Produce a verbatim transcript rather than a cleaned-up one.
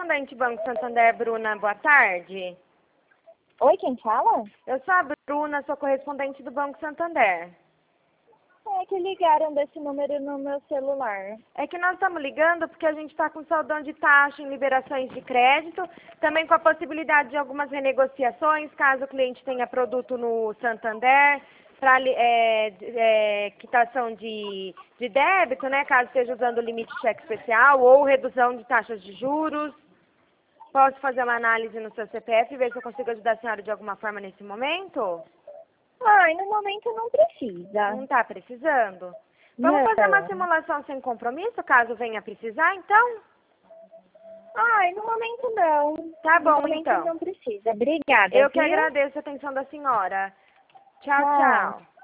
correspondente Banco Santander, Bruna, boa tarde. Oi, quem fala? Eu sou a Bruna, sou correspondente do Banco Santander. É que ligaram desse número no meu celular. É que nós estamos ligando porque a gente está com saudão de taxa em liberações de crédito, também com a possibilidade de algumas renegociações, caso o cliente tenha produto no Santander, para é, é, quitação de, de débito, né, caso esteja usando o limite de cheque especial ou redução de taxas de juros. Posso fazer uma análise no seu C P F e ver se eu consigo ajudar a senhora de alguma forma nesse momento? Ai, no momento não precisa. Não está precisando? Vamos Não. fazer uma simulação sem compromisso, caso venha precisar, então? Ai, no momento não. Tá bom, no momento então. não precisa. Obrigada, Eu que viu? agradeço a atenção da senhora. Tchau, Tchau. tchau.